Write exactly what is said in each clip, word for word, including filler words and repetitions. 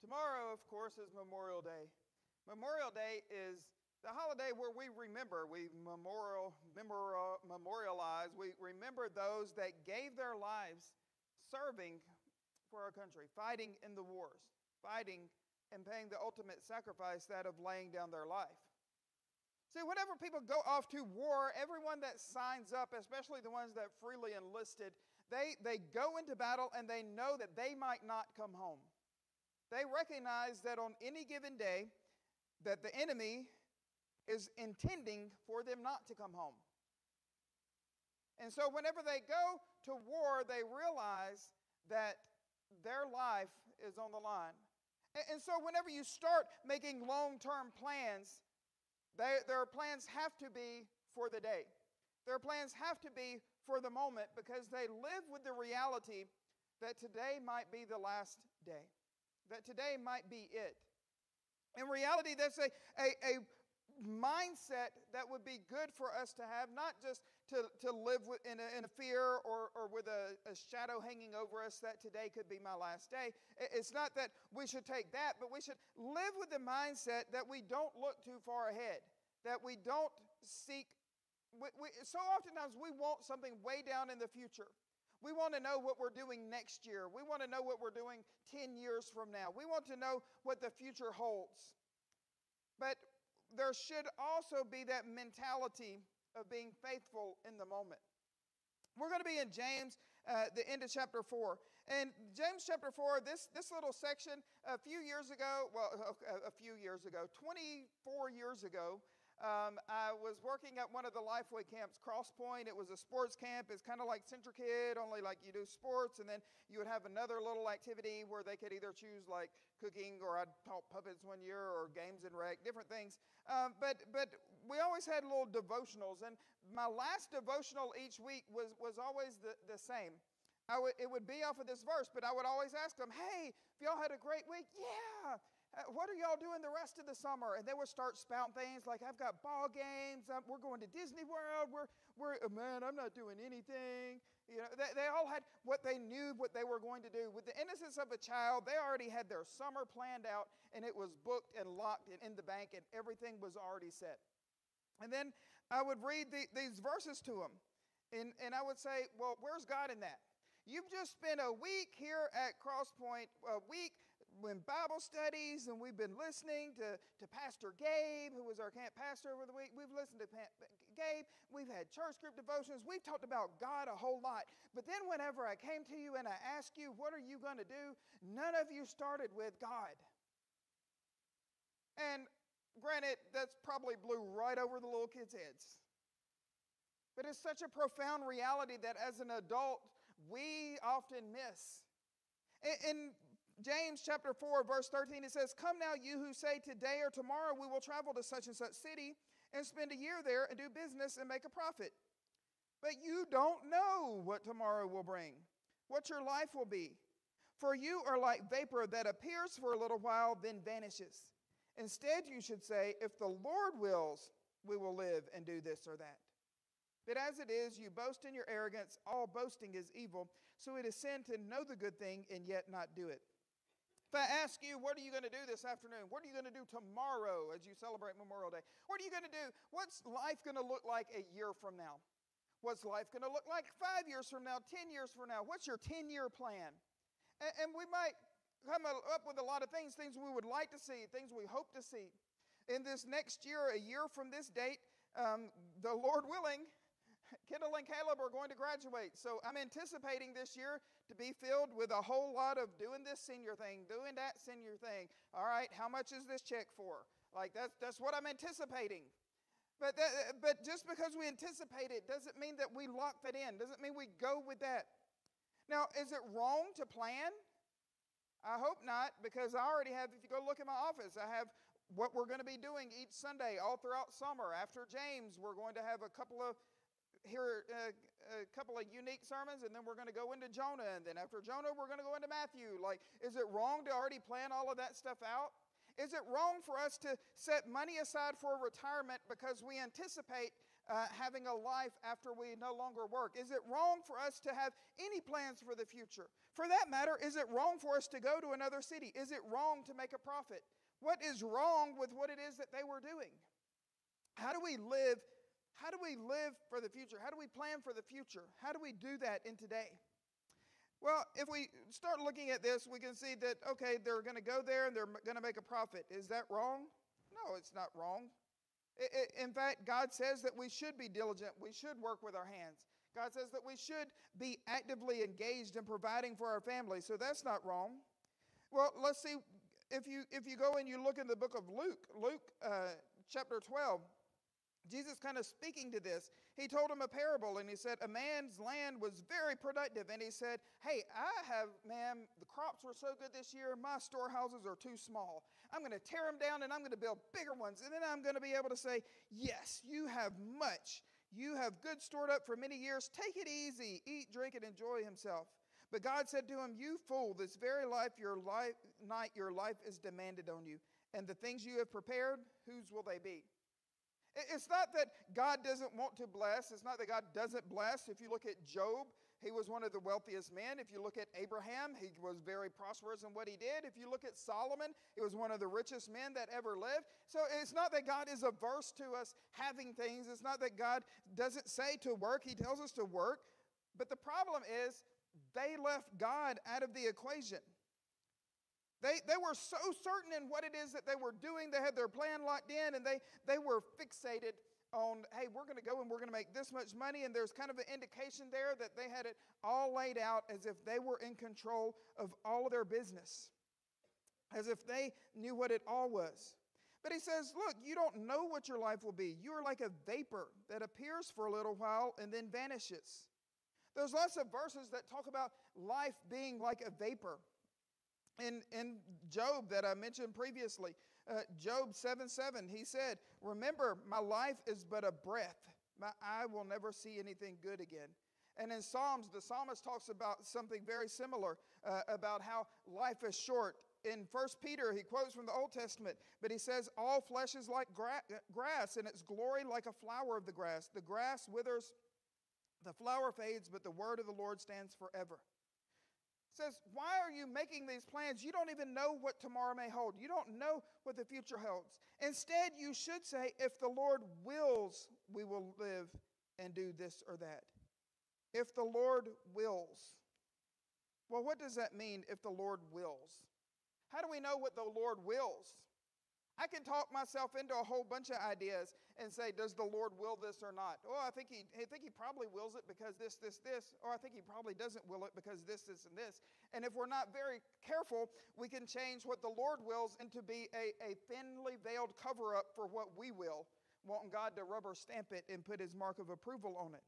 Tomorrow, of course, is Memorial Day. Memorial Day is the holiday where we remember, we memorial, memorial, memorialize, we remember those that gave their lives serving for our country, fighting in the wars, fighting and paying the ultimate sacrifice, that of laying down their life. See, whenever people go off to war, everyone that signs up, especially the ones that freely enlisted, they, they go into battle and they know that they might not come home. They recognize that on any given day, that the enemy is intending for them not to come home. And so whenever they go to war, they realize that their life is on the line. And, and so whenever you start making long-term plans, they, their plans have to be for the day. Their plans have to be for the moment, because they live with the reality that today might be the last day. That today might be it. In reality, that's a, a, a mindset that would be good for us to have, not just to, to live with, in, a, in a fear or, or with a, a shadow hanging over us that today could be my last day. It's not that we should take that, but we should live with the mindset that we don't look too far ahead, that we don't seek. We, we, so oftentimes we want something way down in the future. We want to know what we're doing next year. We want to know what we're doing ten years from now. We want to know what the future holds. But there should also be that mentality of being faithful in the moment. We're going to be in James, uh, the end of chapter four. And James chapter four, this, this little section, a few years ago, well, a, a few years ago, twenty-four years ago, Um, I was working at one of the Lifeway camps, Cross Point. It was a sports camp. It's kind of like CentriKid, only like you do sports, and then you would have another little activity where they could either choose like cooking, or I'd taught puppets one year, or games and rec, different things. Um, but but we always had little devotionals, and my last devotional each week was was always the, the same. I would, it would be off of this verse, but I would always ask them, hey, if y'all had a great week, yeah. Uh, what are y'all doing the rest of the summer? And they would start spouting things like, I've got ball games, um, we're going to Disney World, we're, we're oh, man, I'm not doing anything. You know, they, they all had what they knew, what they were going to do. With the innocence of a child, they already had their summer planned out, and it was booked and locked and in the bank, and everything was already set. And then I would read the, these verses to them, and, and I would say, well, where's God in that? You've just spent a week here at Cross Point, a week in Bible studies, and we've been listening to, to Pastor Gabe, who was our camp pastor over the week. We've listened to pa- Gabe. We've had church group devotions. We've talked about God a whole lot. But then whenever I came to you and I asked you, what are you going to do? None of you started with God. And granted, that's probably blew right over the little kids' heads. But it's such a profound reality that as an adult, we often miss. In, in James chapter four, verse thirteen, it says, come now, you who say today or tomorrow we will travel to such and such city and spend a year there and do business and make a profit. But you don't know what tomorrow will bring, what your life will be. For you are like vapor that appears for a little while, then vanishes. Instead, you should say, if the Lord wills, we will live and do this or that. But as it is, you boast in your arrogance. All boasting is evil. So it is sin to know the good thing and yet not do it. If I ask you, what are you going to do this afternoon? What are you going to do tomorrow as you celebrate Memorial Day? What are you going to do? What's life going to look like a year from now? What's life going to look like five years from now, ten years from now? What's your ten-year plan? And, and we might come up with a lot of things, things we would like to see, things we hope to see. In this next year, a year from this date, um, the Lord willing, Kendall and Caleb are going to graduate. So I'm anticipating this year to be filled with a whole lot of doing this senior thing, doing that senior thing. All right, how much is this check for? Like that's that's what I'm anticipating. But that, but just because we anticipate it doesn't mean that we lock that in. Doesn't mean we go with that. Now, is it wrong to plan? I hope not, because I already have, if you go look at my office, I have what we're going to be doing each Sunday all throughout summer. After James, we're going to have a couple of Here uh, a couple of unique sermons, and then we're going to go into Jonah, and then after Jonah we're going to go into Matthew. Like, is it wrong to already plan all of that stuff out? Is it wrong for us to set money aside for retirement because we anticipate uh, having a life after we no longer work? Is it wrong for us to have any plans for the future? For that matter, is it wrong for us to go to another city? Is it wrong to make a profit? What is wrong with what it is that they were doing? How do we live? How do we live for the future? How do we plan for the future? How do we do that in today? Well, if we start looking at this, we can see that, okay, they're going to go there and they're going to make a profit. Is that wrong? No, it's not wrong. It, it, in fact, God says that we should be diligent. We should work with our hands. God says that we should be actively engaged in providing for our family. So that's not wrong. Well, let's see. If you, if you go and you look in the book of Luke, Luke uh, chapter twelve, Jesus kind of speaking to this, he told him a parable, and he said, a man's land was very productive. And he said, hey, I have, man, the crops were so good this year, my storehouses are too small. I'm going to tear them down, and I'm going to build bigger ones. And then I'm going to be able to say, yes, you have much. You have good stored up for many years. Take it easy. Eat, drink, and enjoy himself. But God said to him, you fool, this very life, your life, night, your life is demanded on you. And the things you have prepared, whose will they be? It's not that God doesn't want to bless. It's not that God doesn't bless. If you look at Job, he was one of the wealthiest men. If you look at Abraham, he was very prosperous in what he did. If you look at Solomon, he was one of the richest men that ever lived. So it's not that God is averse to us having things. It's not that God doesn't say to work. He tells us to work. But the problem is they left God out of the equation. They, they were so certain in what it is that they were doing. They had their plan locked in, and they, they were fixated on, hey, we're going to go and we're going to make this much money. And there's kind of an indication there that they had it all laid out as if they were in control of all of their business, as if they knew what it all was. But he says, look, you don't know what your life will be. You are like a vapor that appears for a little while and then vanishes. There's lots of verses that talk about life being like a vapor. In, in Job that I mentioned previously, uh, Job seven seven, he said, remember, my life is but a breath. My eye will never see anything good again. And in Psalms, the psalmist talks about something very similar, uh, about how life is short. In First Peter, he quotes from the Old Testament, but he says, all flesh is like gra- grass, and its glory like a flower of the grass. The grass withers, the flower fades, but the word of the Lord stands forever. Says, why are you making these plans? You don't even know what tomorrow may hold. You don't know what the future holds. Instead, you should say, if the Lord wills, we will live and do this or that. If the Lord wills. Well, what does that mean, if the Lord wills? How do we know what the Lord wills? I can talk myself into a whole bunch of ideas and say, does the Lord will this or not? Oh, I think he, I think he probably wills it because this, this, this. Or I think he probably doesn't will it because this, this, and this. And if we're not very careful, we can change what the Lord wills into be a, a thinly veiled cover-up for what we will, wanting God to rubber stamp it and put his mark of approval on it.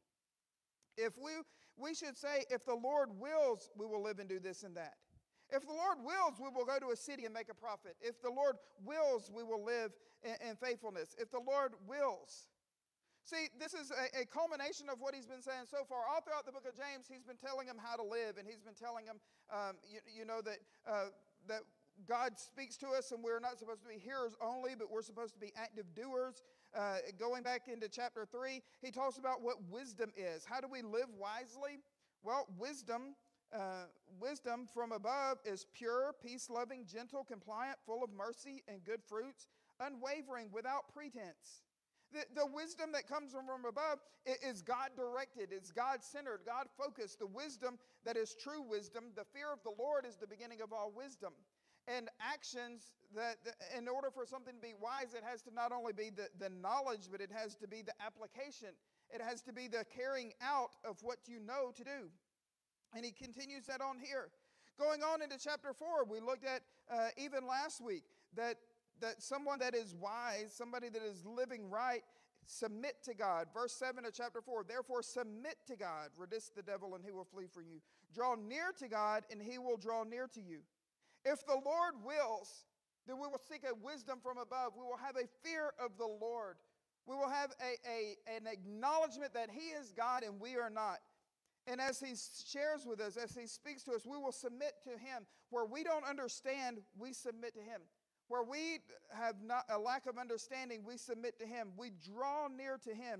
If we, we should say, if the Lord wills, we will live and do this and that. If the Lord wills, we will go to a city and make a profit. If the Lord wills, we will live in, in faithfulness. If the Lord wills. See, this is a, a culmination of what he's been saying so far. All throughout the book of James, he's been telling them how to live, and he's been telling them, um, you, you know, that, uh, that God speaks to us, and we're not supposed to be hearers only, but we're supposed to be active doers. Uh, going back into chapter three, he talks about what wisdom is. How do we live wisely? Well, wisdom... Uh, wisdom from above is pure, peace-loving, gentle, compliant, full of mercy and good fruits, unwavering, without pretense. The, the wisdom that comes from above is God-directed, it's God-centered, God-focused. The wisdom that is true wisdom, the fear of the Lord is the beginning of all wisdom. And actions that, in order for something to be wise, it has to not only be the, the knowledge, but it has to be the application. It has to be the carrying out of what you know to do. And he continues that on here. Going on into chapter four, we looked at uh, even last week that, that someone that is wise, somebody that is living right, submit to God. Verse seven of chapter four, therefore submit to God, resist the devil and he will flee from you. Draw near to God and he will draw near to you. If the Lord wills, then we will seek a wisdom from above. We will have a fear of the Lord. We will have a, a, an acknowledgement that he is God and we are not. And as he shares with us, as he speaks to us, we will submit to him. Where we don't understand, we submit to him. Where we have not a lack of understanding, we submit to him. We draw near to him,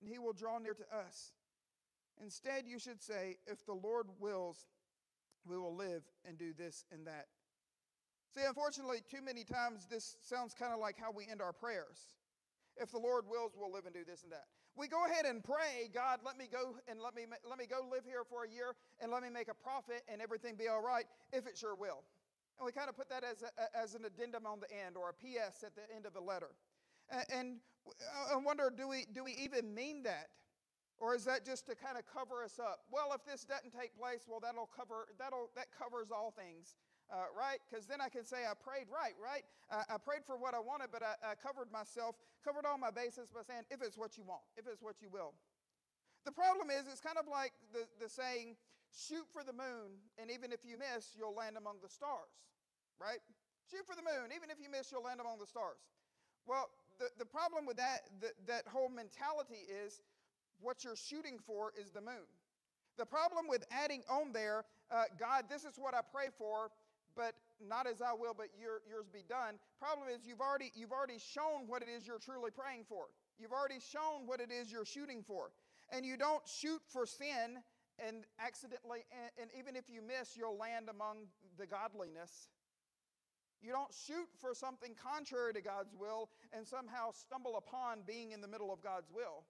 and he will draw near to us. Instead, you should say, if the Lord wills, we will live and do this and that. See, unfortunately, too many times this sounds kind of like how we end our prayers. If the Lord wills, we'll live and do this and that. We go ahead and pray, God, let me go and let me let me go live here for a year and let me make a profit and everything be all right, if it sure will. And we kind of put that as, a, as an addendum on the end, or a P S at the end of a letter. And, and I wonder, do we do we even mean that? Or is that just to kind of cover us up? Well, if this doesn't take place, well, that'll cover that'll that covers all things. Uh, right? Because then I can say I prayed right, right? Uh, I prayed for what I wanted, but I, I covered myself, covered all my bases by saying, if it's what you want, if it's what you will. The problem is, it's kind of like the, the saying, shoot for the moon, and even if you miss, you'll land among the stars, right? Shoot for the moon, even if you miss, you'll land among the stars. Well, the, the problem with that, the, that whole mentality is, what you're shooting for is the moon. The problem with adding on there, uh, God, this is what I pray for, but not as I will, but your, yours be done. Problem is, you've already, you've already shown what it is you're truly praying for. You've already shown what it is you're shooting for. And you don't shoot for sin and accidentally, and, and even if you miss, you'll land among the godliness. You don't shoot for something contrary to God's will and somehow stumble upon being in the middle of God's will.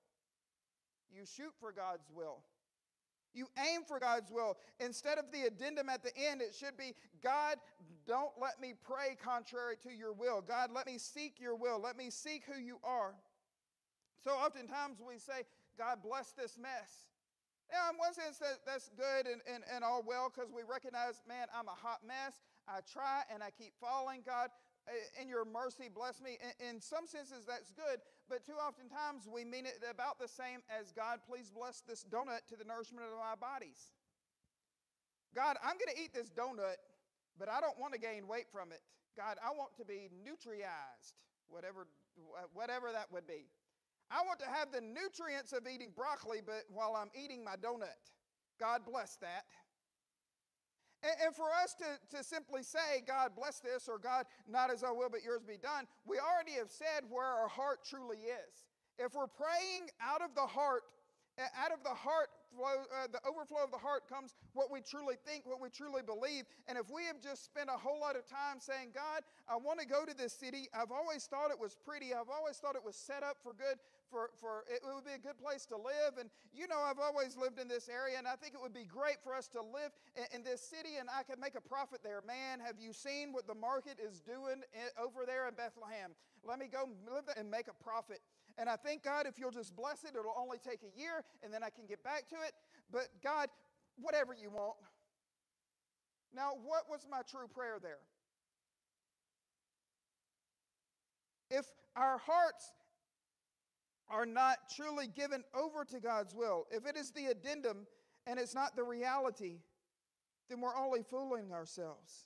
You shoot for God's will. You aim for God's will. Instead of the addendum at the end, it should be, God, don't let me pray contrary to your will. God, let me seek your will. Let me seek who you are. So oftentimes we say, God, bless this mess. Now, in one sense, that, that's good and, and, and all well, because we recognize, man, I'm a hot mess. I try and I keep falling. God, in your mercy, bless me. In, in some senses, that's good. But too often times we mean it about the same as, God, please bless this donut to the nourishment of my bodies. God, I'm going to eat this donut, but I don't want to gain weight from it. God, I want to be nutriized, whatever, whatever that would be. I want to have the nutrients of eating broccoli, but while I'm eating my donut. God bless that. And for us to, to simply say, God bless this, or God, not as I will, but yours be done, we already have said where our heart truly is. If we're praying out of the heart, out of the heart flow, uh, the overflow of the heart comes what we truly think, what we truly believe. And if we have just spent a whole lot of time saying, God, I want to go to this city. I've always thought it was pretty. I've always thought it was set up for good. For, for it would be a good place to live. And you know, I've always lived in this area, and I think it would be great for us to live in, in this city, and I could make a profit there. Man, have you seen what the market is doing in, over there in Bethlehem? Let me go live there and make a profit. And I think, God, if you'll just bless it, it'll only take a year, and then I can get back to it. But God, whatever you want. Now, what was my true prayer there? If our hearts are not truly given over to God's will, if it is the addendum and it's not the reality, then we're only fooling ourselves.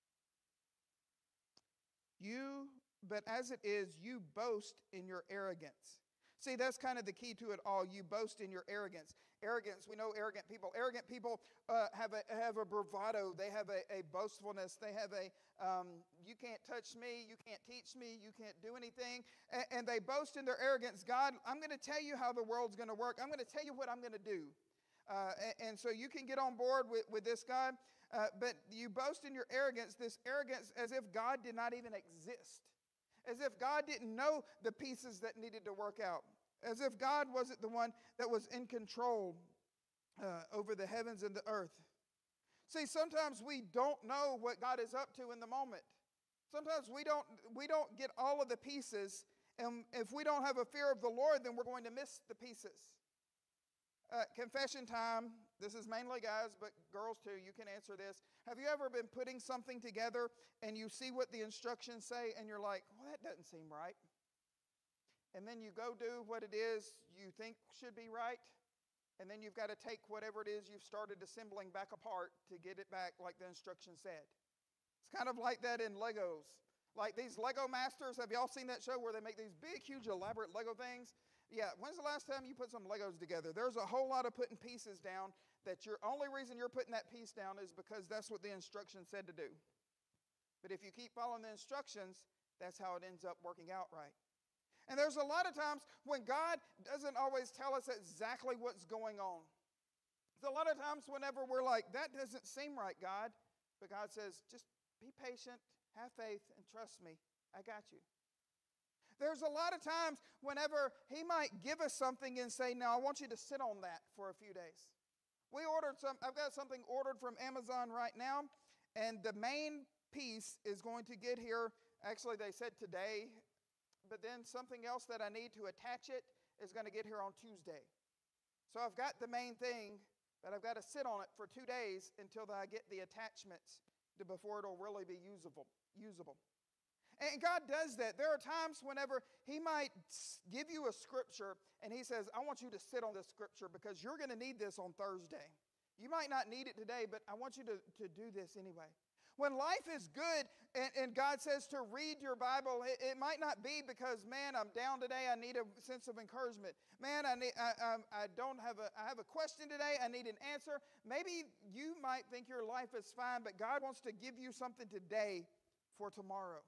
You, but as it is, you boast in your arrogance. See, that's kind of the key to it all. You boast in your arrogance. Arrogance, we know arrogant people. Arrogant people uh, have a have a bravado. They have a, a boastfulness. They have a, um, you can't touch me. You can't teach me. You can't do anything. And, and they boast in their arrogance. God, I'm going to tell you how the world's going to work. I'm going to tell you what I'm going to do. Uh, and, and so you can get on board with, with this, God. Uh, but you boast in your arrogance, this arrogance as if God did not even exist. As if God didn't know the pieces that needed to work out. As if God wasn't the one that was in control uh, over the heavens and the earth. See, sometimes we don't know what God is up to in the moment. Sometimes we don't, we don't get all of the pieces, and if we don't have a fear of the Lord, then we're going to miss the pieces. Uh, confession time. This is mainly guys, but girls too. You can answer this. Have you ever been putting something together and you see what the instructions say and you're like, well, that doesn't seem right. And then you go do what it is you think should be right. And then you've got to take whatever it is you've started assembling back apart to get it back like the instructions said. It's kind of like that in Legos. Like these Lego Masters, have y'all seen that show where they make these big, huge, elaborate Lego things? Yeah, when's the last time you put some Legos together? There's a whole lot of putting pieces down that your only reason you're putting that piece down is because that's what the instructions said to do. But if you keep following the instructions, that's how it ends up working out right. And there's a lot of times when God doesn't always tell us exactly what's going on. There's a lot of times whenever we're like, that doesn't seem right, God. But God says, just be patient, have faith, and trust me. I got you. There's a lot of times whenever He might give us something and say, no, I want you to sit on that for a few days. We ordered some, I've got something ordered from Amazon right now, and the main piece is going to get here. Actually, they said today, but then something else that I need to attach it is going to get here on Tuesday. So I've got the main thing, but I've got to sit on it for two days until I get the attachments to, before it'll really be usable. usable. And God does that. There are times whenever He might give you a scripture and He says, I want you to sit on this scripture because you're going to need this on Thursday. You might not need it today, but I want you to, to do this anyway. When life is good and, and God says to read your Bible, it, it might not be because, man, I'm down today, I need a sense of encouragement. Man, I, need, I, I, I don't have a, I have a question today, I need an answer. Maybe you might think your life is fine, but God wants to give you something today for tomorrow.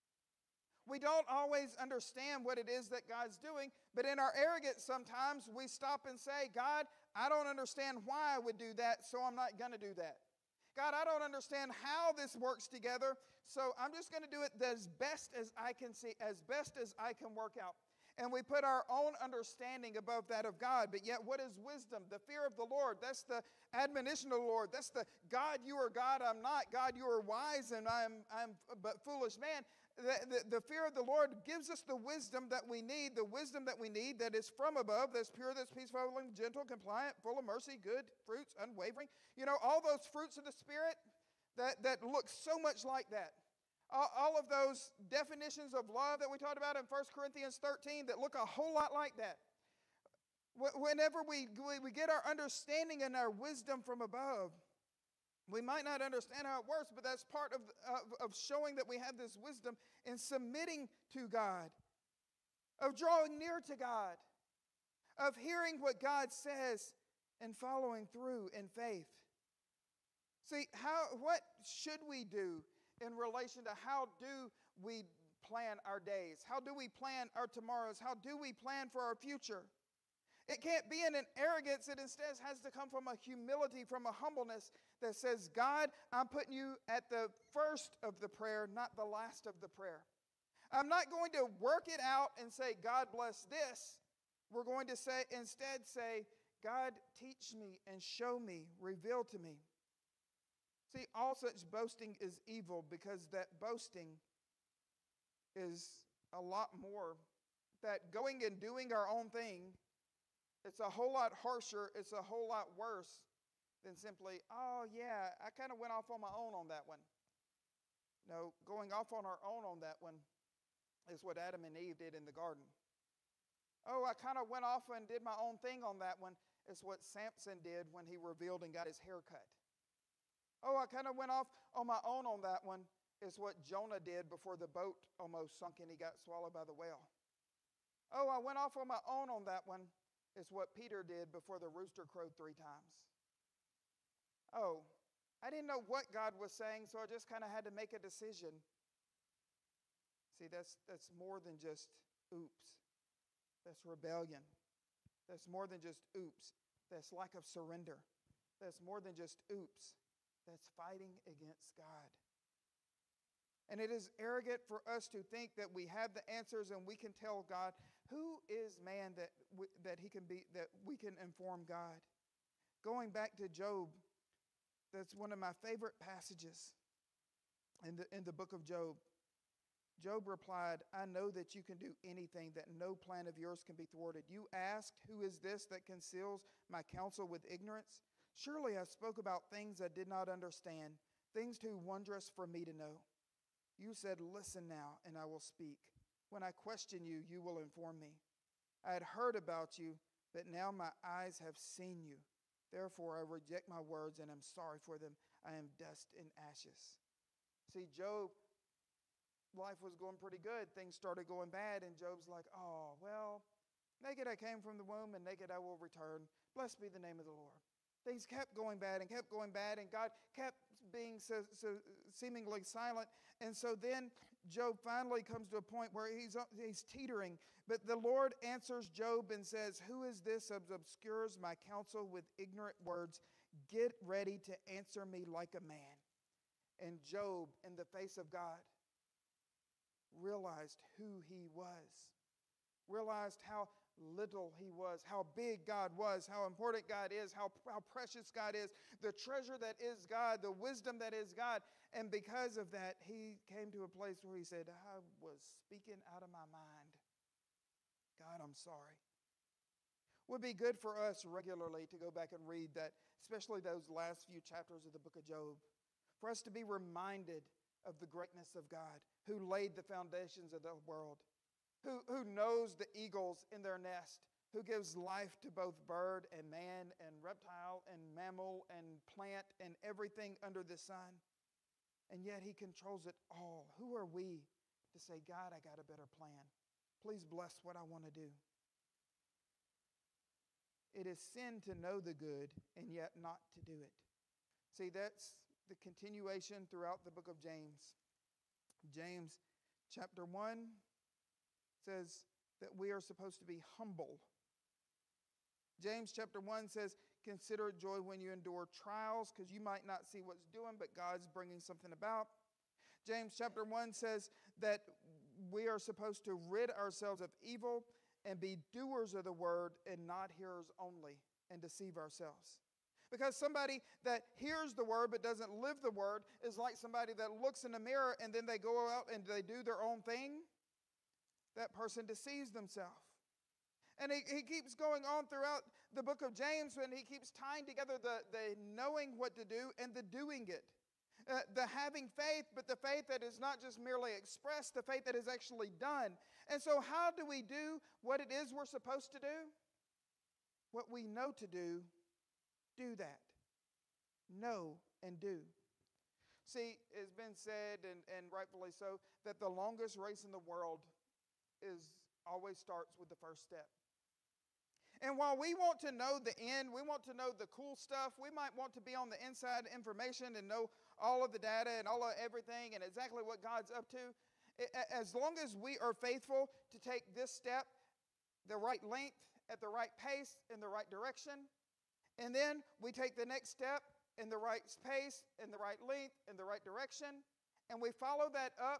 We don't always understand what it is that God's doing, but in our arrogance sometimes we stop and say, God, I don't understand why I would do that, so I'm not going to do that. God, I don't understand how this works together, so I'm just going to do it as best as I can see, as best as I can work out. And we put our own understanding above that of God. But yet, what is wisdom? The fear of the Lord. That's the admonition of the Lord. That's the God, you are God, I'm not. God, you are wise, and I'm, I'm but foolish man. The, the, the fear of the Lord gives us the wisdom that we need, the wisdom that we need that is from above, that's pure, that's peaceful, gentle, compliant, full of mercy, good fruits, unwavering. You know, all those fruits of the Spirit that, that look so much like that. All, all of those definitions of love that we talked about in First Corinthians thirteen that look a whole lot like that. Whenever we, we get our understanding and our wisdom from above, we might not understand how it works, but that's part of, of, of showing that we have this wisdom in submitting to God, of drawing near to God, of hearing what God says and following through in faith. See, how, what should we do in relation to how do we plan our days? How do we plan our tomorrows? How do we plan for our future? It can't be in an arrogance. It instead has to come from a humility, from a humbleness that says, God, I'm putting you at the first of the prayer, not the last of the prayer. I'm not going to work it out and say, God bless this. We're going to say instead say, God, teach me and show me, reveal to me. See, all such boasting is evil because that boasting is a lot more. That going and doing our own thing, it's a whole lot harsher, it's a whole lot worse than simply, oh yeah, I kind of went off on my own on that one. No, going off on our own on that one is what Adam and Eve did in the garden. Oh, I kind of went off and did my own thing on that one. It's what Samson did when he revealed and got his hair cut. Oh, I kind of went off on my own on that one. It's what Jonah did before the boat almost sunk and he got swallowed by the whale. Oh, I went off on my own on that one. It's what Peter did before the rooster crowed three times. Oh, I didn't know what God was saying, so I just kind of had to make a decision. See, that's, that's more than just oops. That's rebellion. That's more than just oops. That's lack of surrender. That's more than just oops. That's fighting against God. And it is arrogant for us to think that we have the answers and we can tell God, who is man that we, that he can be, that we can inform God? Going back to Job, that's one of my favorite passages in the, in the book of Job. Job replied, I know that you can do anything, that no plan of yours can be thwarted. You asked, who is this that conceals my counsel with ignorance? Surely I spoke about things I did not understand, things too wondrous for me to know. You said, listen now, and I will speak. When I question you, you will inform me. I had heard about you, but now my eyes have seen you. Therefore I reject my words and am sorry for them. I am dust and ashes. See, Job, life was going pretty good. Things started going bad, and Job's like, oh, well, naked I came from the womb, and naked I will return. Blessed be the name of the Lord. Things kept going bad and kept going bad, and God kept being so, so seemingly silent. And so then Job finally comes to a point where he's, he's teetering. But the Lord answers Job and says, "Who is this that obscures my counsel with ignorant words? Get ready to answer me like a man." And Job, in the face of God, realized who he was, realized how little he was, how big God was, how important God is, how, how precious God is, the treasure that is God, the wisdom that is God. And because of that, he came to a place where he said, "I was speaking out of my mind. God, I'm sorry." It would be good for us regularly to go back and read that, especially those last few chapters of the book of Job, for us to be reminded of the greatness of God, who laid the foundations of the world, who, who knows the eagles in their nest, who gives life to both bird and man and reptile and mammal and plant and everything under the sun. And yet he controls it all. Who are we to say, "God, I got a better plan. Please bless what I want to do"? It is sin to know the good and yet not to do it. See, that's the continuation throughout the book of James. James chapter one says that we are supposed to be humble. James chapter one says, "Consider it joy when you endure trials," because you might not see what's doing, but God's bringing something about. James chapter one says that we are supposed to rid ourselves of evil and be doers of the word and not hearers only, and deceive ourselves. Because somebody that hears the word but doesn't live the word is like somebody that looks in the mirror and then they go out and they do their own thing. That person deceives themselves. And he, he keeps going on throughout the book of James, and he keeps tying together the, the knowing what to do and the doing it. Uh, the having faith, but the faith that is not just merely expressed, the faith that is actually done. And so how do we do what it is we're supposed to do? What we know to do, do that. Know and do. See, it's been said, and, and rightfully so, that the longest race in the world is always starts with the first step. And while we want to know the end, we want to know the cool stuff, we might want to be on the inside information and know all of the data and all of everything and exactly what God's up to. As long as we are faithful to take this step, the right length, at the right pace, in the right direction, and then we take the next step in the right pace, in the right length, in the right direction, and we follow that up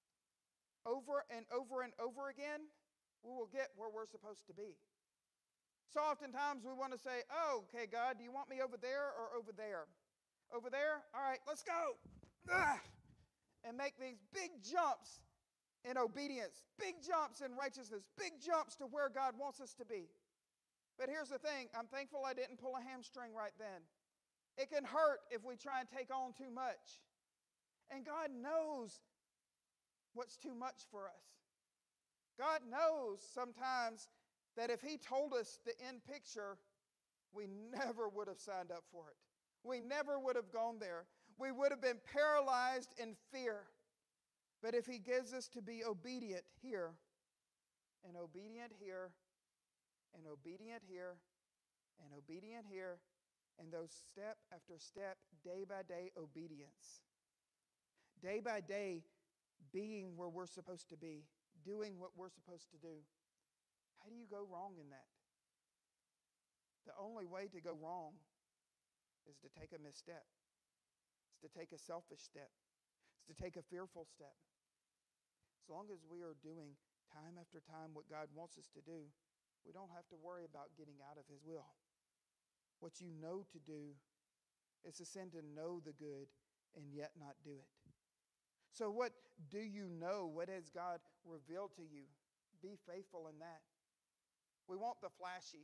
over and over and over again, we will get where we're supposed to be. So oftentimes we want to say, "Oh, okay, God, do you want me over there or over there? Over there? All right, let's go." Ugh. And make these big jumps in obedience, big jumps in righteousness, big jumps to where God wants us to be. But here's the thing. I'm thankful I didn't pull a hamstring right then. It can hurt if we try and take on too much. And God knows what's too much for us. God knows sometimes that if he told us the end picture, we never would have signed up for it. We never would have gone there. We would have been paralyzed in fear. But if he gives us to be obedient here, and obedient here, and obedient here, and obedient here, and those step after step, day by day obedience. Day by day being where we're supposed to be, doing what we're supposed to do. How do you go wrong in that? The only way to go wrong is to take a misstep. It's to take a selfish step. It's to take a fearful step. As long as we are doing time after time what God wants us to do, we don't have to worry about getting out of his will. What you know to do is a sin to know the good and yet not do it. So what do you know? What has God revealed to you? Be faithful in that. We want the flashy.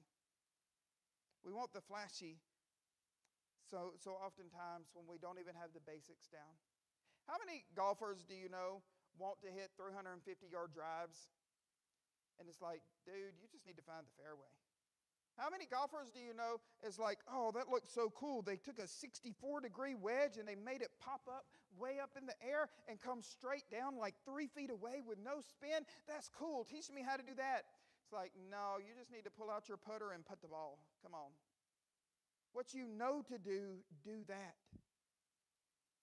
We want the flashy so, so oftentimes when we don't even have the basics down. How many golfers do you know want to hit three hundred fifty yard drives? And it's like, dude, you just need to find the fairway. How many golfers do you know is like, "Oh, that looks so cool. They took a sixty-four degree wedge and they made it pop up way up in the air and come straight down like three feet away with no spin. That's cool. Teach me how to do that." It's like, no, you just need to pull out your putter and putt the ball. Come on. What you know to do, do that.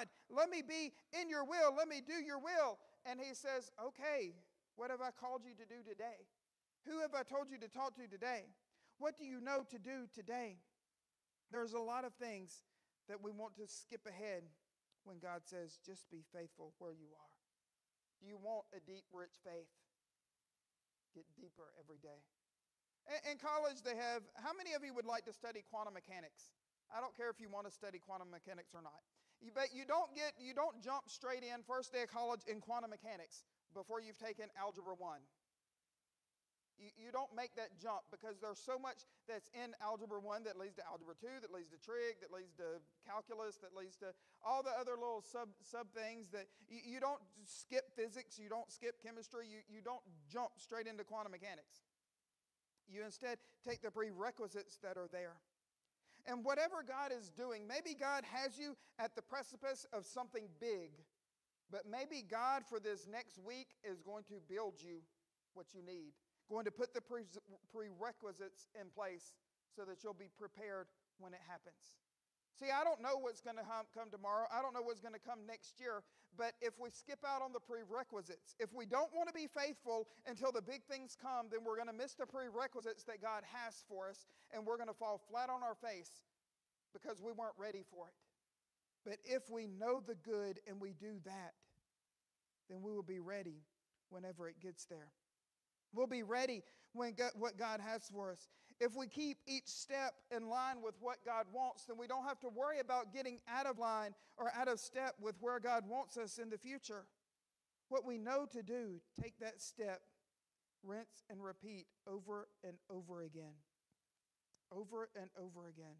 God, let me be in your will. Let me do your will. And he says, okay, what have I called you to do today? Who have I told you to talk to today? What do you know to do today? There's a lot of things that we want to skip ahead when God says, just be faithful where you are. Do you want a deep, rich faith? Get deeper every day. In college, they have, how many of you would like to study quantum mechanics? I don't care if you want to study quantum mechanics or not. You bet you don't get, you don't jump straight in first day of college in quantum mechanics before you've taken Algebra one. You, you don't make that jump because there's so much that's in Algebra one that leads to Algebra two, that leads to trig, that leads to calculus, that leads to all the other little sub, sub things that you, you don't skip physics, you don't skip chemistry, you, you don't jump straight into quantum mechanics. You instead take the prerequisites that are there. And whatever God is doing, maybe God has you at the precipice of something big, but maybe God for this next week is going to build you what you need, going to put the pre- prerequisites in place so that you'll be prepared when it happens. See, I don't know what's going to come tomorrow. I don't know what's going to come next year. But if we skip out on the prerequisites, if we don't want to be faithful until the big things come, then we're going to miss the prerequisites that God has for us, and we're going to fall flat on our face because we weren't ready for it. But if we know the good and we do that, then we will be ready whenever it gets there. We'll be ready when God, what God has for us. If we keep each step in line with what God wants, then we don't have to worry about getting out of line or out of step with where God wants us in the future. What we know to do, take that step, rinse and repeat over and over again. Over and over again.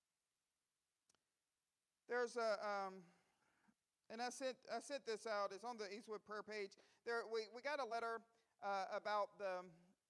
There's a, um, and I sent I sent this out. It's on the Eastwood prayer page. There we, we got a letter uh, about the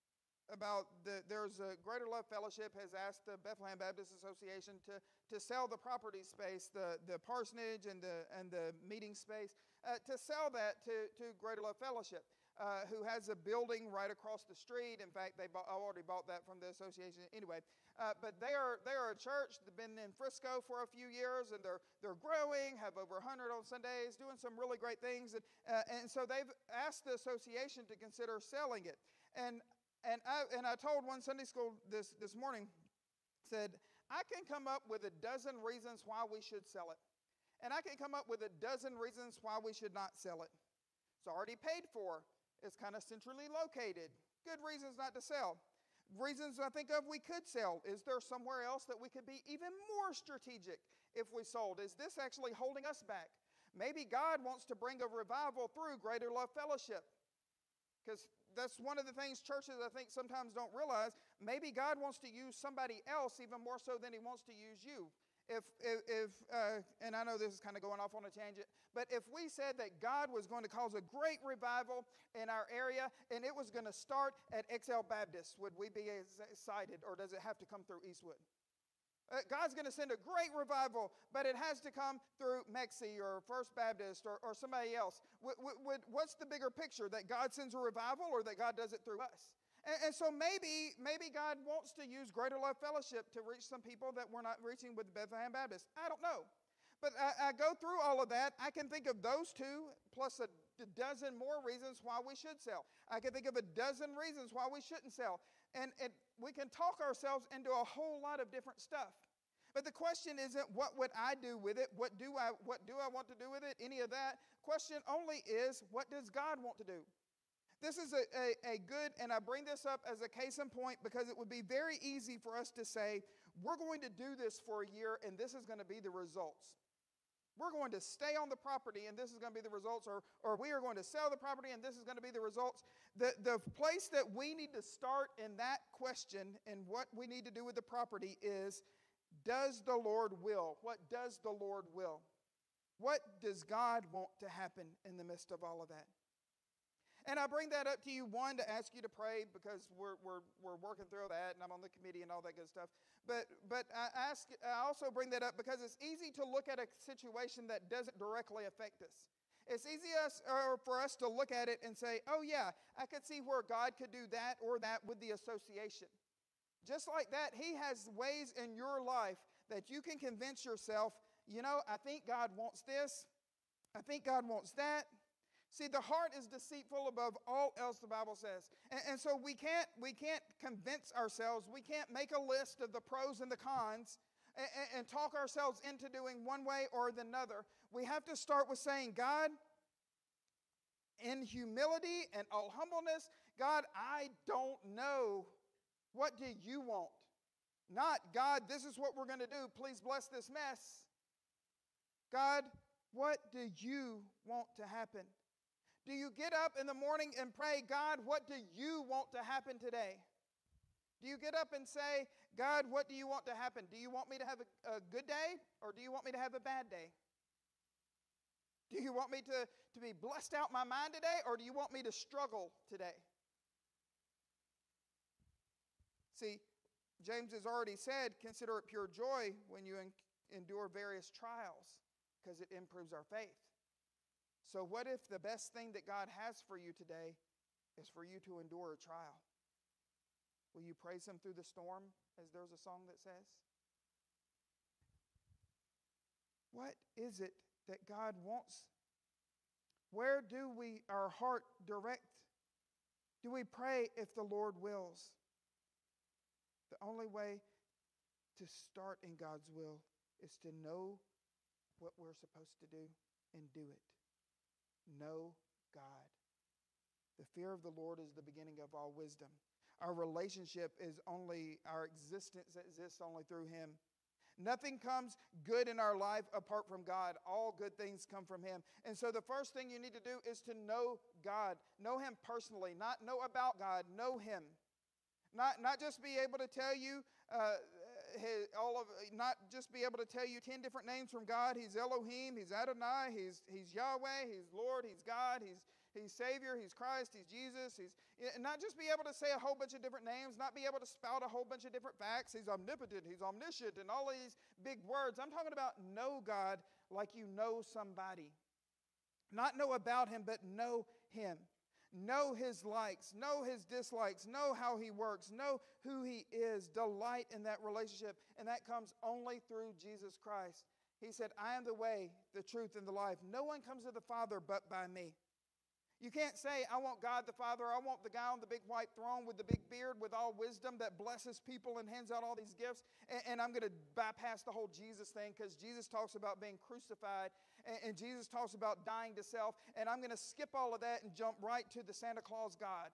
about the there's a Greater Love Fellowship has asked the Bethlehem Baptist Association to to sell the property space, the the parsonage and the and the meeting space, uh, to sell that to to Greater Love Fellowship, uh, who has a building right across the street. In fact, they bought, I already bought that from the association anyway. Uh, but they are they are a church that's been in Frisco for a few years, and they're they're growing, have over one hundred on Sundays, doing some really great things, and uh, and so they've asked the association to consider selling it. And and I and I told one Sunday school this this morning, said I can come up with a dozen reasons why we should sell it, and I can come up with a dozen reasons why we should not sell it. It's already paid for. It's kind of centrally located. Good reasons not to sell. Reasons I think of we could sell. Is there somewhere else that we could be even more strategic if we sold? Is this actually holding us back? Maybe God wants to bring a revival through Greater Love Fellowship. Because that's one of the things churches I think sometimes don't realize. Maybe God wants to use somebody else even more so than he wants to use you. If, if, if uh, and I know this is kind of going off on a tangent, but if we said that God was going to cause a great revival in our area and it was going to start at X L Baptist, would we be excited, or does it have to come through Eastwood? Uh, God's going to send a great revival, but it has to come through Mexi or First Baptist or, or somebody else. W- w- what's the bigger picture, that God sends a revival or that God does it through us? And, and so maybe, maybe God wants to use Greater Love Fellowship to reach some people that we're not reaching with Bethlehem Baptist. I don't know. But I, I go through all of that. I can think of those two plus a, a dozen more reasons why we should sell. I can think of a dozen reasons why we shouldn't sell. And it, we can talk ourselves into a whole lot of different stuff. But the question isn't what would I do with it? What do I, what do I want to do with it? Any of that. Question only is, what does God want to do? This is a, a, a good, and I bring this up as a case in point because it would be very easy for us to say, we're going to do this for a year and this is going to be the results. We're going to stay on the property and this is going to be the results, or, or we are going to sell the property and this is going to be the results. The, the place that we need to start in that question and what we need to do with the property is, does the Lord will? What does the Lord will? What does God want to happen in the midst of all of that? And I bring that up to you, one, to ask you to pray because we're, we're, we're working through that and I'm on the committee and all that good stuff. But, but I, ask, I also bring that up because it's easy to look at a situation that doesn't directly affect us. It's easy us, or for us to look at it and say, oh yeah, I could see where God could do that or that with the association. Just like that, he has ways in your life that you can convince yourself, you know, I think God wants this. I think God wants that. See, the heart is deceitful above all else, the Bible says. And, and so we can't, we can't convince ourselves. We can't make a list of the pros and the cons and, and talk ourselves into doing one way or the other. We have to start with saying, God, in humility and all humbleness, God, I don't know. What do you want? Not, God, this is what we're going to do. Please bless this mess. God, what do you want to happen? Do you get up in the morning and pray, God, what do you want to happen today? Do you get up and say, God, what do you want to happen? Do you want me to have a, a good day, or do you want me to have a bad day? Do you want me to, to be blessed out my mind today, or do you want me to struggle today? See, James has already said, consider it pure joy when you en- endure various trials, because it improves our faith. So what if the best thing that God has for you today is for you to endure a trial? Will you praise Him through the storm, as there's a song that says? What is it that God wants? Where do we, our heart direct? Do we pray if the Lord wills? The only way to start in God's will is to know what we're supposed to do and do it. Know God. The fear of the Lord is the beginning of all wisdom. Our relationship is only, our existence exists only through Him. Nothing comes good in our life apart from God. All good things come from Him. And so the first thing you need to do is to know God. Know Him personally. Not know about God. Know Him. Not, not just be able to tell you uh, his, all of, not just be able to tell you ten different names from God. He's Elohim, He's Adonai, He's, he's Yahweh, He's Lord, He's God, He's, He's Savior, He's Christ, He's Jesus. He's not just be able to say a whole bunch of different names, not be able to spout a whole bunch of different facts. He's omnipotent, He's omniscient, and all of these big words. I'm talking about know God like you know somebody. Not know about Him, but know Him. Know His likes, know His dislikes, know how He works, know who He is. Delight in that relationship, and that comes only through Jesus Christ. He said, I am the way, the truth, and the life. No one comes to the Father but by me. You can't say, I want God the Father, I want the guy on the big white throne with the big beard with all wisdom that blesses people and hands out all these gifts, and, and I'm going to bypass the whole Jesus thing because Jesus talks about being crucified, and, and Jesus talks about dying to self, and I'm going to skip all of that and jump right to the Santa Claus God.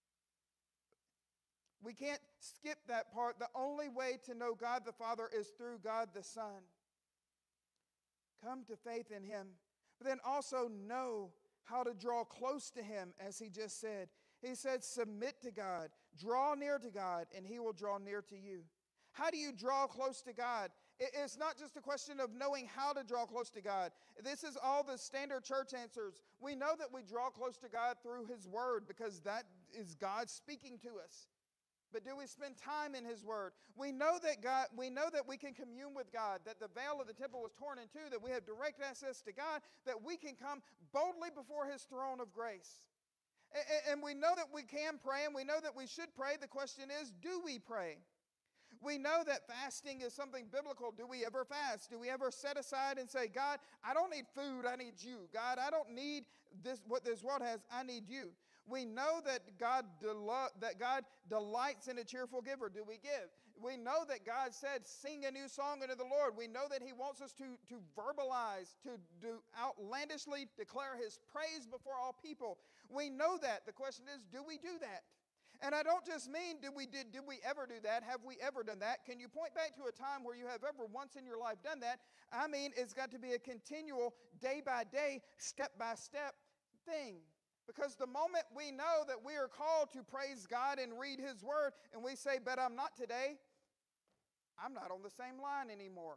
We can't skip that part. The only way to know God the Father is through God the Son. Come to faith in Him, but then also know how to draw close to Him, as He just said. He said, submit to God, draw near to God, and He will draw near to you. How do you draw close to God? It's not just a question of knowing how to draw close to God. This is all the standard church answers. We know that we draw close to God through His Word because that is God speaking to us. But do we spend time in His Word? We know that God, we know that we can commune with God, that the veil of the temple was torn in two, that we have direct access to God, that we can come boldly before His throne of grace. And, and we know that we can pray, and we know that we should pray. The question is, do we pray? We know that fasting is something biblical. Do we ever fast? Do we ever set aside and say, God, I don't need food, I need you. God, I don't need this what this world has, I need you. We know that God del- that God delights in a cheerful giver. Do we give? We know that God said, sing a new song unto the Lord. We know that He wants us to, to verbalize, to do outlandishly declare His praise before all people. We know that. The question is, do we do that? And I don't just mean, did we, did, did we ever do that? Have we ever done that? Can you point back to a time where you have ever once in your life done that? I mean, it's got to be a continual, day by day, step by step thing. Because the moment we know that we are called to praise God and read His Word, and we say, but I'm not today, I'm not on the same line anymore.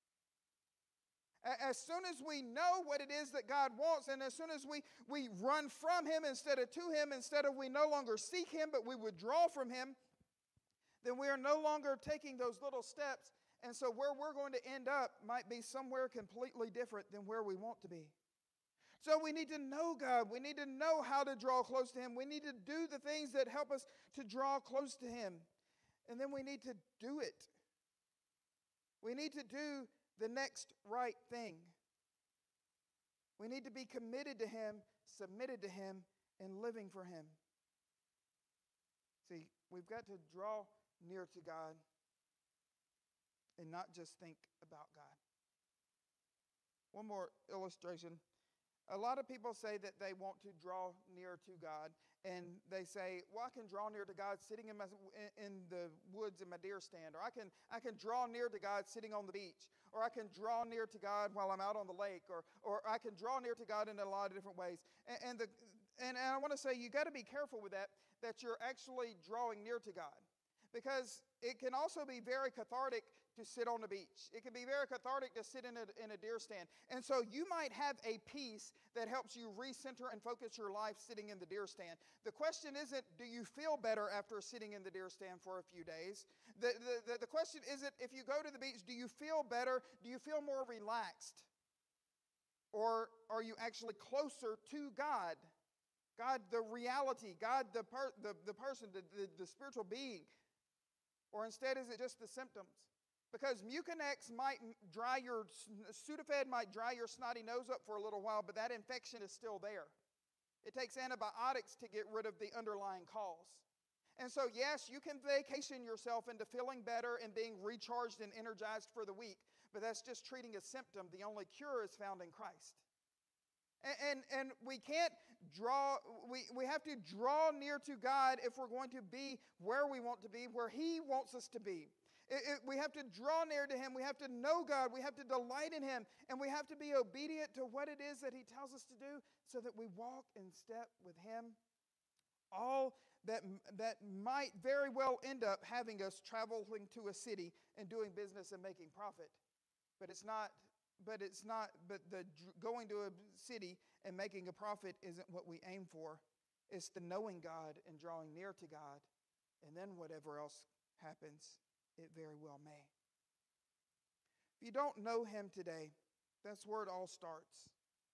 As soon as we know what it is that God wants, and as soon as we, we run from Him instead of to Him, instead of we no longer seek Him, but we withdraw from Him, then we are no longer taking those little steps. And so where we're going to end up might be somewhere completely different than where we want to be. So we need to know God. We need to know how to draw close to Him. We need to do the things that help us to draw close to Him. And then we need to do it. We need to do the next right thing. We need to be committed to Him, submitted to Him, and living for Him. See, we've got to draw near to God and not just think about God. One more illustration. A lot of people say that they want to draw near to God, and they say, well, I can draw near to God sitting in, my, in the woods in my deer stand, or I can, I can draw near to God sitting on the beach, or I can draw near to God while I'm out on the lake, or, or I can draw near to God in a lot of different ways. And, and, the, and, and I want to say you got to be careful with that, that you're actually drawing near to God. Because it can also be very cathartic to sit on the beach. It can be very cathartic to sit in a, in a deer stand. And so you might have a peace that helps you recenter and focus your life sitting in the deer stand. The question isn't, do you feel better after sitting in the deer stand for a few days? The, the, the, the question isn't, if you go to the beach, do you feel better? Do you feel more relaxed? Or are you actually closer to God? God, the reality, God, the, per, the, the person, the, the, the spiritual being. Or instead, is it just the symptoms? Because Mucinex might dry your, Sudafed might dry your snotty nose up for a little while, but that infection is still there. It takes antibiotics to get rid of the underlying cause. And so, yes, you can vacation yourself into feeling better and being recharged and energized for the week, but that's just treating a symptom. The only cure is found in Christ. And, and, and we can't draw, we, we have to draw near to God if we're going to be where we want to be, where He wants us to be. It, it, we have to draw near to Him. We have to know God. We have to delight in Him. And we have to be obedient to what it is that He tells us to do so that we walk in step with Him. All that, that might very well end up having us traveling to a city and doing business and making profit. But it's not But it's not, but the going to a city and making a profit isn't what we aim for. It's the knowing God and drawing near to God. And then whatever else happens, it very well may. If you don't know Him today, that's where it all starts.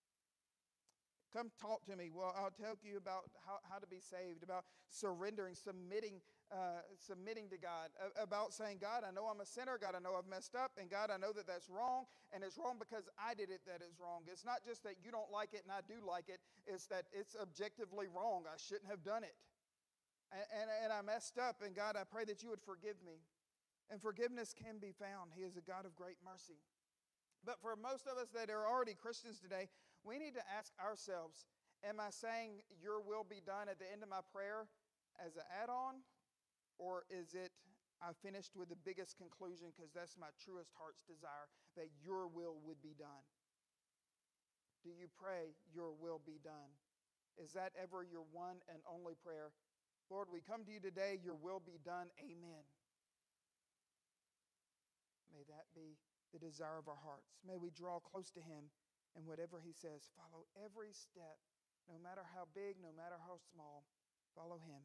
Come talk to me. Well, I'll tell you about how, how to be saved, about surrendering, submitting, uh, submitting to God, about saying, God, I know I'm a sinner. God, I know I've messed up. And God, I know that that's wrong. And it's wrong because I did it that is wrong. It's not just that you don't like it and I do like it. It's that it's objectively wrong. I shouldn't have done it. And, and, and I messed up. And God, I pray that you would forgive me. And forgiveness can be found. He is a God of great mercy. But for most of us that are already Christians today, we need to ask ourselves, am I saying your will be done at the end of my prayer as an add-on? Or is it, I finished with the biggest conclusion because that's my truest heart's desire, that your will would be done? Do you pray your will be done? Is that ever your one and only prayer? Lord, we come to you today, your will be done. Amen. May that be the desire of our hearts. May we draw close to Him, and whatever He says, follow every step, no matter how big, no matter how small, follow Him.